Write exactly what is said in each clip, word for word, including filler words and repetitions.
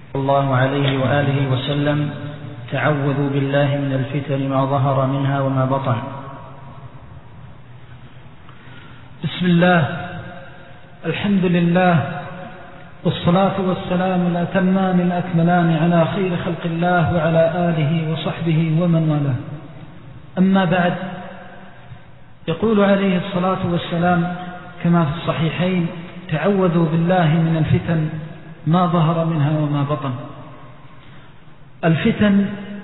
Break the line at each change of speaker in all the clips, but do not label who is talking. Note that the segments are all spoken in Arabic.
الله عليه وآله وسلم: تعوذوا بالله من الفتن ما ظهر منها وما بطن.
بسم الله، الحمد لله، والصلاة والسلام الأتمان الأكملان على خير خلق الله وعلى آله وصحبه ومن والاه. أما بعد، يقول عليه الصلاة والسلام كما في الصحيحين: تعوذوا بالله من الفتن ما ظهر منها وما بطن. الفتن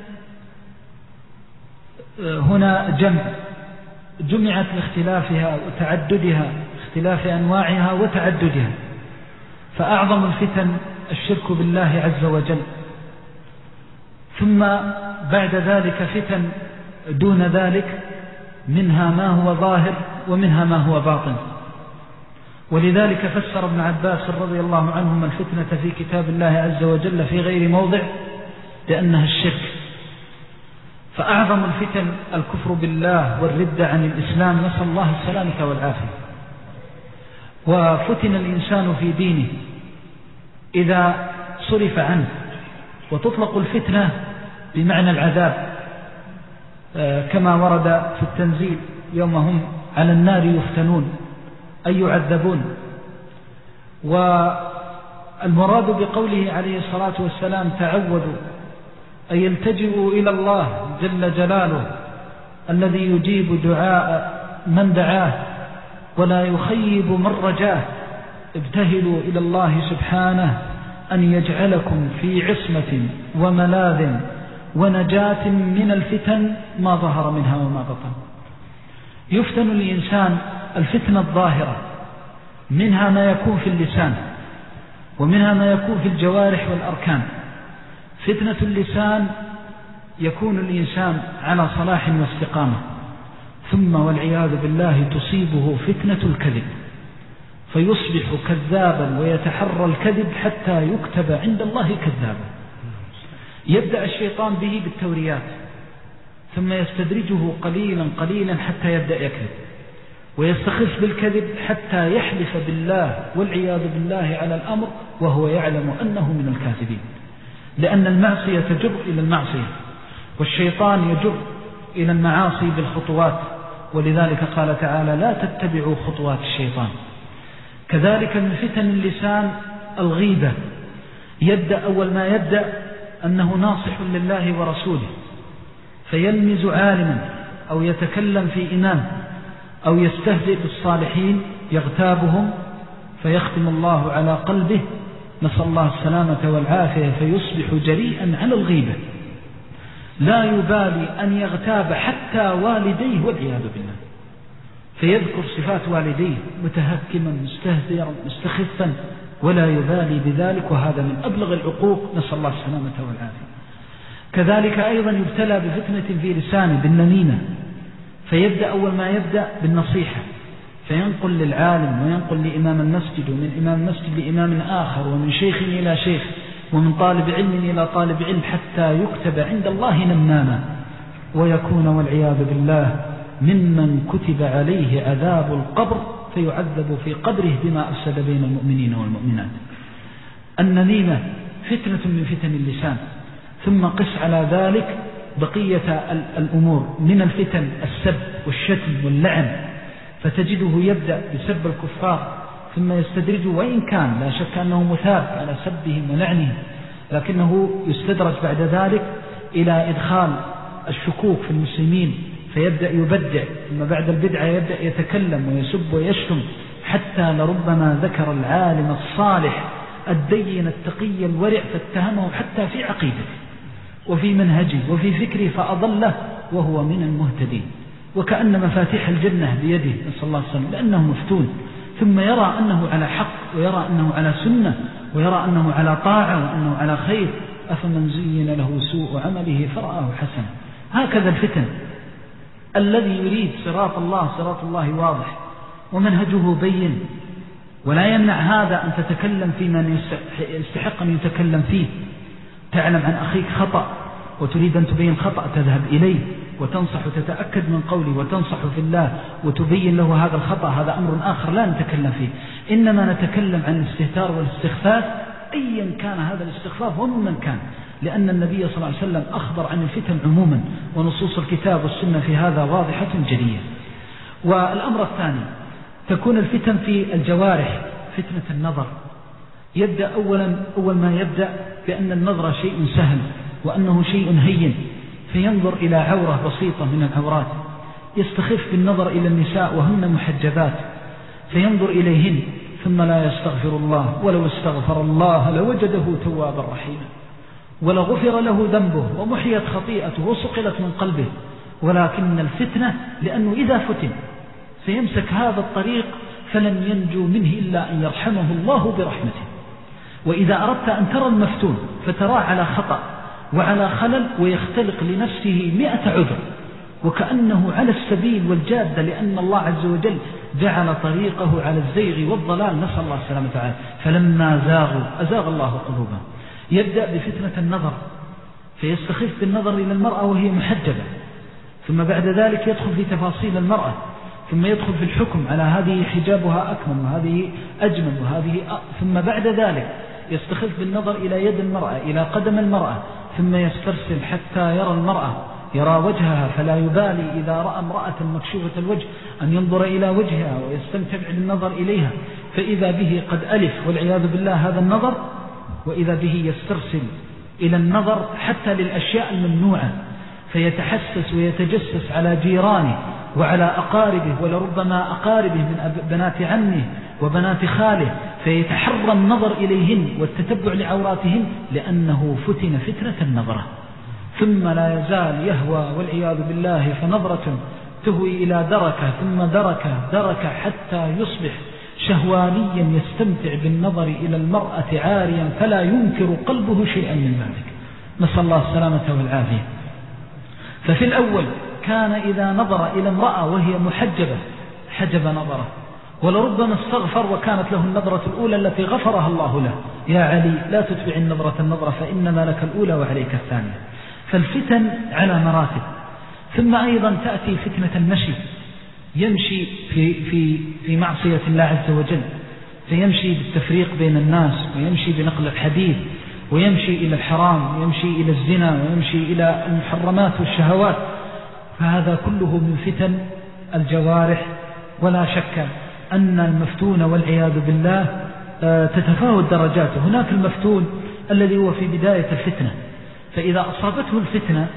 هنا جمع، جمعت لاختلافها وتعددها، اختلاف أنواعها وتعددها، فأعظم الفتن الشرك بالله عز وجل، ثم بعد ذلك فتن دون ذلك، منها ما هو ظاهر ومنها ما هو باطن. ولذلك فسر ابن عباس رضي الله عنهما الفتنة في كتاب الله عز وجل في غير موضع لأنها الشرك. فأعظم الفتن الكفر بالله والردة عن الإسلام، نسأل الله السلامة والعافية. وفتن الإنسان في دينه إذا صرف عنه، وتطلق الفتنة بمعنى العذاب كما ورد في التنزيل: يوم هم على النار يفتنون، أي يعذبون. والمراد بقوله عليه الصلاة والسلام: تعوذوا، أي يلتجئوا إلى الله جل جلاله الذي يجيب دعاء من دعاه ولا يخيب من رجاه. ابتهلوا إلى الله سبحانه أن يجعلكم في عصمة وملاذ ونجاة من الفتن ما ظهر منها وما بطن. يفتن الإنسان الفتنة الظاهرة، منها ما يكون في اللسان ومنها ما يكون في الجوارح والأركان. فتنة اللسان يكون الإنسان على صلاح واستقامة، ثم والعياذ بالله تصيبه فتنة الكذب، فيصبح كذابا ويتحرى الكذب حتى يكتب عند الله كذابا. يبدأ الشيطان به بالتوريات، ثم يستدرجه قليلا قليلا حتى يبدأ يكذب، ويستخف بالكذب حتى يحلف بالله والعياذ بالله على الأمر وهو يعلم أنه من الكاذبين، لأن المعصية تجر إلى المعصية، والشيطان يجر إلى المعاصي بالخطوات. ولذلك قال تعالى: لا تتبعوا خطوات الشيطان. كذلك من فتن اللسان الغيبة. يبدأ أول ما يبدأ أنه ناصح لله ورسوله، فيلمز عالما أو يتكلم في إمام أو يستهزئ بالصالحين يغتابهم، فيختم الله على قلبه، نسأل الله السلامة والعافية، فيصبح جريئا على الغيبة، لا يبالي أن يغتاب حتى والديه والعياذ بالله، فيذكر صفات والديه متهكما مستهزئا مستخفا ولا يبالي بذلك، وهذا من أبلغ العقوق، نسأل الله السلامة والعافية. كذلك أيضا يبتلى بفتنة في لسانه بالنميمة، فيبدأ أول ما يبدأ بالنصيحة، فينقل للعالم وينقل لإمام المسجد، ومن إمام المسجد لإمام آخر، ومن شيخ إلى شيخ، ومن طالب علم إلى طالب علم، حتى يكتب عند الله نماما، ويكون والعياذ بالله ممن كتب عليه عذاب القبر، فيعذب في قبره بما أفسد بين المؤمنين والمؤمنات. النميمة فتنة من فتن اللسان. ثم قس على ذلك بقية الأمور من الفتن: السب والشتم واللعن، فتجده يبدأ بسب الكفار ثم يستدرج، وإن كان لا شك أنه مثاب على سبهم ولعنهم، لكنه يستدرج بعد ذلك إلى إدخال الشكوك في المسلمين، فيبدأ يبدع، ثم بعد البدعة يبدأ يتكلم ويسب ويشتم، حتى لربما ذكر العالم الصالح الدين التقي الورع فاتهمه حتى في عقيدته وفي منهجه وفي فكره فأضله وهو من المهتدين، وكأن مفاتيح الجنة بيده، نسأل الله السلامة، لأنه مفتون، ثم يرى أنه على حق، ويرى أنه على سنة، ويرى أنه على طاعة، وأنه على خير. أفمن زين له سوء عمله فرآه حسنا. هكذا الفتن. الذي يريد صراط الله، صراط الله واضح ومنهجه بين، ولا يمنع هذا أن تتكلم في من يستحق أن يتكلم فيه. تعلم عن أخيك خطأ وتريد أن تبين خطأ، تذهب إليه وتنصح وتتأكد من قوله وتنصح في الله وتبين له هذا الخطأ، هذا أمر آخر لا نتكلم فيه. إنما نتكلم عن الاستهتار والاستخفاف أيا كان هذا الاستخفاف ومن كان، لأن النبي صلى الله عليه وسلم أخبر عن الفتن عموما، ونصوص الكتاب والسنة في هذا واضحة جلية. والأمر الثاني تكون الفتن في الجوارح، فتنة النظر. يبدأ أولا أول ما يبدأ بأن النظر شيء سهل وأنه شيء هين، فينظر إلى عورة بسيطة من العورات، يستخف بالنظر إلى النساء وهن محجبات فينظر إليهن ثم لا يستغفر الله، ولو استغفر الله لوجده توابا رحيما، ولغفر له ذنبه ومحيت خطيئته وسقلت من قلبه. ولكن الفتنة لأنه إذا فتن سيمسك هذا الطريق فلن ينجو منه إلا أن يرحمه الله برحمته. وإذا أردت أن ترى المفتون فتراه على خطأ وعلى خلل ويختلق لنفسه مئة عذر وكأنه على السبيل والجادة، لأن الله عز وجل جعل طريقه على الزيغ والضلال، نسأل الله السلامة تعالى. فلما زاغوا أزاغ الله قلوبهم. يبدأ بفتنة النظر فيستخف بالنظر إلى المرأة وهي محجبة، ثم بعد ذلك يدخل في تفاصيل المرأة، ثم يدخل في الحكم على هذه حجابها أكمل وهذه أجمل وهذه أ... ثم بعد ذلك يستخف بالنظر إلى يد المرأة إلى قدم المرأة، ثم يسترسل حتى يرى المرأة، يرى وجهها، فلا يبالي إذا رأى امرأة مكشوفة الوجه أن ينظر إلى وجهها ويستمتع بالنظر إليها، فإذا به قد ألف والعياذ بالله هذا النظر، وإذا به يسترسل إلى النظر حتى للأشياء الممنوعة، فيتحسس ويتجسس على جيرانه وعلى أقاربه ولربما أقاربه من بنات عمه وبنات خاله، فيتحرى النظر إليهن والتتبع لعوراتهن لأنه فتن فتنة النظرة. ثم لا يزال يهوى والعياذ بالله، فنظرة تهوي إلى دركة ثم دركة دركة حتى يصبح شهوانيا يستمتع بالنظر إلى المرأة عاريا فلا ينكر قلبه شيئا من ذلك، نسأل الله السلامة والعافية. ففي الأول كان إذا نظر إلى امرأة وهي محجبة حجب نظره، ولربما استغفر وكانت له النظرة الأولى التي غفرها الله له، يا علي لا تتبع النظرة النظرة فإنما لك الأولى وعليك الثانية. فالفتن على مراتب. ثم أيضا تأتي فتنة المشي، يمشي في, في, في معصية الله عز وجل، فيمشي بالتفريق بين الناس، ويمشي بنقل الحديث، ويمشي إلى الحرام، ويمشي إلى الزنا، ويمشي إلى المحرمات والشهوات. فهذا كله من فتن الجوارح. ولا شك أن المفتون والعياذ بالله تتفاوت درجاته. هناك المفتون الذي هو في بداية الفتنة، فإذا أصابته الفتنة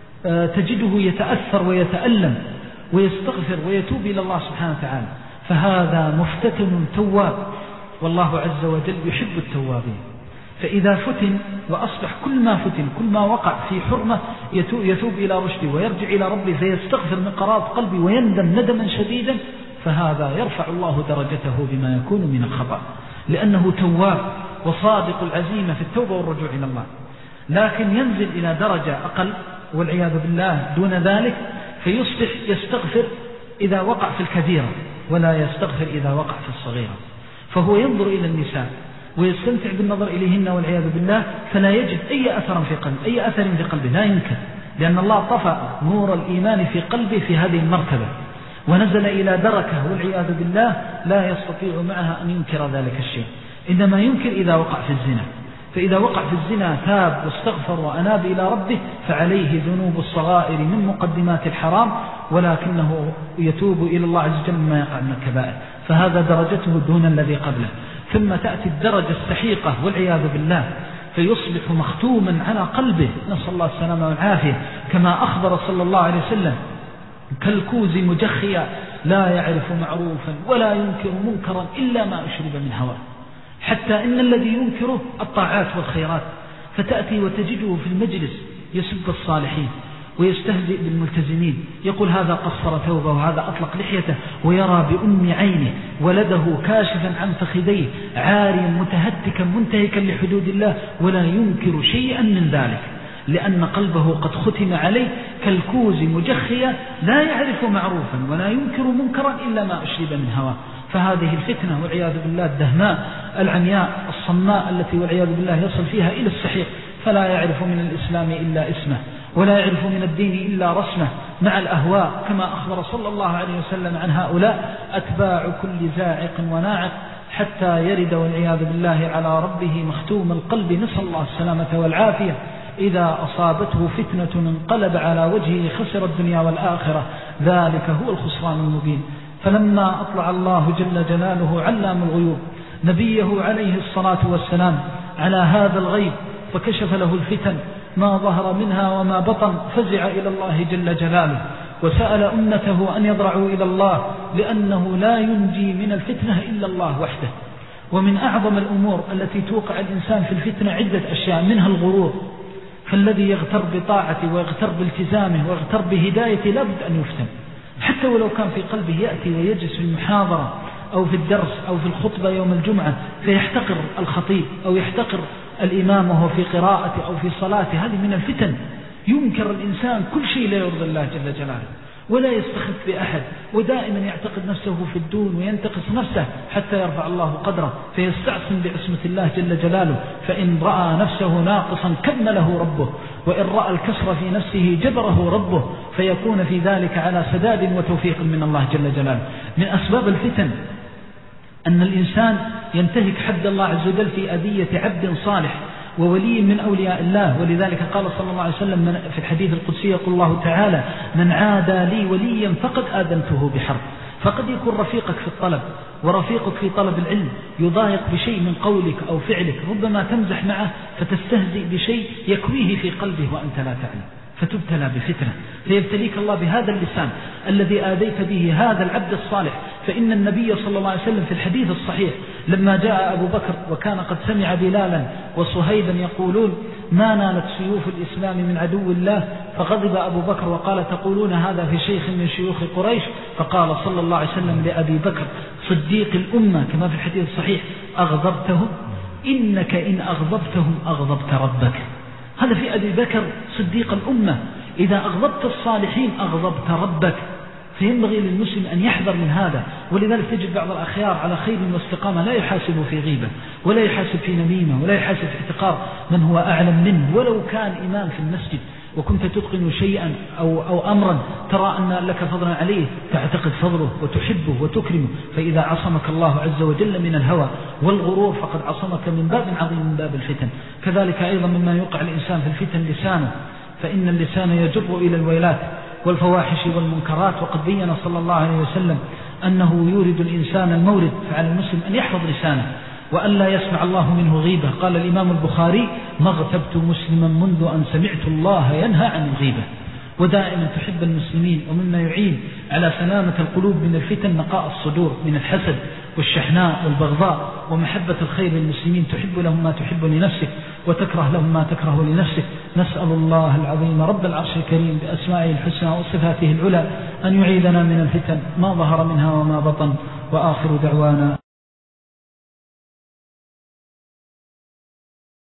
تجده يتأثر ويتألم ويستغفر ويتوب إلى الله سبحانه وتعالى، فهذا مفتتن تواب، والله عز وجل يحب التوابين. فإذا فتن وأصبح كل ما فتن كل ما وقع في حرمة يتوب إلى رشده ويرجع إلى ربه فيستغفر من قراءة قلبه ويندم ندما شديدا، فهذا يرفع الله درجته بما يكون من الخطأ، لأنه تواب وصادق العزيمة في التوبة والرجوع إلى الله. لكن ينزل إلى درجة أقل والعياذ بالله دون ذلك، فيصبح يستغفر إذا وقع في الكبيرة ولا يستغفر إذا وقع في الصغيرة، فهو ينظر إلى النساء ويستمتع بالنظر إليهن والعياذ بالله، فلا يجد أي أثر في قلبه أي أثر في قلبه لا ينكر، لأن الله طفأ نور الإيمان في قلبه في هذه المرتبة، ونزل إلى دركة والعياذ بالله لا يستطيع معها أن ينكر ذلك الشيء، إنما ينكر إذا وقع في الزنا. فإذا وقع في الزنا تاب واستغفر وأناب إلى ربه فعليه ذنوب الصغائر من مقدمات الحرام، ولكنه يتوب إلى الله عز وجل مما يقع من الكبائر، فهذا درجته دون الذي قبله. ثم تأتي الدرجة السحيقة والعياذ بالله، فيصبح مختوما على قلبه، نسأل الله السلامة والعافية، كما أخبر صلى الله عليه وسلم: كالكوز مجخيا لا يعرف معروفا ولا ينكر منكرا إلا ما أشرب من هواه، حتى إن الذي ينكره الطاعات والخيرات، فتأتي وتجده في المجلس يسب الصالحين ويستهزئ بالملتزمين، يقول هذا قصر ثوبه وهذا أطلق لحيته، ويرى بأم عينه ولده كاشفا عن فخذيه عاريا متهتكا منتهكا لحدود الله، ولا ينكر شيئا من ذلك، لأن قلبه قد ختم عليه كالكوز مجخيا لا يعرف معروفا ولا ينكر منكرا إلا ما أشرب من هواه. فهذه الفتنة والعياذ بالله الدهماء العمياء الصماء التي والعياذ بالله يصل فيها إلى السحيق، فلا يعرف من الإسلام إلا اسمه ولا يعرف من الدين إلا رسمه مع الأهواء، كما أخبر صلى الله عليه وسلم عن هؤلاء: أتباع كل زاعق وناعق حتى يرد والعياذ بالله على ربه مختوم القلب، نسأل الله السلامة والعافية. إذا أصابته فتنة انقلب على وجهه خسر الدنيا والآخرة، ذلك هو الخسران المبين. فلما أطلع الله جل جلاله علام الغيوب نبيه عليه الصلاة والسلام على هذا الغيب فكشف له الفتن ما ظهر منها وما بطن، فزع إلى الله جل جلاله وسأل أمته أن يضرعوا إلى الله، لأنه لا ينجي من الفتنة إلا الله وحده. ومن أعظم الأمور التي توقع الإنسان في الفتنة عدة أشياء، منها الغرور، فالذي يغتر بطاعته ويغتر بالتزامه ويغتر بهدايته لابد أن يفتن، حتى ولو كان في قلبه يأتي ويجلس في المحاضرة أو في الدرس أو في الخطبة يوم الجمعة فيحتقر الخطيب أو يحتقر الإمام وهو في قراءته أو في صلاته، هذه من الفتن. ينكر الإنسان كل شيء لا يرضي الله جل جلاله، ولا يستخف بأحد، ودائما يعتقد نفسه في الدون وينتقص نفسه حتى يرفع الله قدره، فيستعصم بعصمة الله جل جلاله. فإن رأى نفسه ناقصا كمله ربه، وإن رأى الكسر في نفسه جبره ربه، فيكون في ذلك على سداد وتوفيق من الله جل جلاله. من أسباب الفتن أن الإنسان ينتهك حد الله عز وجل في أذية عبد صالح وولي من أولياء الله. ولذلك قال صلى الله عليه وسلم في الحديث القدسي، يقول الله تعالى: من عادى لي وليا فقد آذنته بحرب. فقد يكون رفيقك في الطلب ورفيقك في طلب العلم يضايق بشيء من قولك أو فعلك، ربما تمزح معه فتستهزئ بشيء يكويه في قلبه وأنت لا تعلم، فتبتلى بفتنة، فيبتليك الله بهذا اللسان الذي آذيت به هذا العبد الصالح. فإن النبي صلى الله عليه وسلم في الحديث الصحيح لما جاء أبو بكر وكان قد سمع بلالا وصهيبا يقولون: ما نالت سيوف الإسلام من عدو الله، فغضب أبو بكر وقال: تقولون هذا في شيخ من شيوخ قريش؟ فقال صلى الله عليه وسلم لأبي بكر صديق الأمة كما في الحديث الصحيح: أغضبتهم؟ إنك إن أغضبتهم أغضبت ربك. هذا في أبي بكر صديق الأمة، إذا أغضبت الصالحين أغضبت ربك. فينبغي للمسلم أن يحذر من هذا. ولذلك تجد بعض الأخيار على خير واستقامة لا يحاسب في غيبة ولا يحاسب في نميمة ولا يحاسب في احتقار من هو أعلم منه، ولو كان إمام في المسجد وكنت تتقن شيئا أو, أو أمرا ترى أن لك فضلا عليه، تعتقد فضله وتحبه وتكرمه. فإذا عصمك الله عز وجل من الهوى والغرور فقد عصمك من باب عظيم من باب الفتن. كذلك أيضا مما يوقع الإنسان في الفتن لسانه، فإن اللسان يجر إلى الويلات والفواحش والمنكرات. وقد بين صلى الله عليه وسلم أنه يورد الإنسان المورد، فعلى المسلم أن يحفظ لسانه وأن لا يسمع الله منه غيبة. قال الإمام البخاري: ما اغتبت مسلما منذ أن سمعت الله ينهى عن الغيبة. ودائما تحب المسلمين، ومما يعين على سلامة القلوب من الفتن نقاء الصدور من الحسد والشحناء والبغضاء، ومحبة الخير للمسلمين، تحب لهم ما تحب لنفسك وتكره لهم ما تكره لنفسك. نسأل الله العظيم رب العرش الكريم بأسمائه الحسنى وصفاته العلى أن يعيذنا من الفتن ما ظهر منها وما بطن. وآخر دعوانا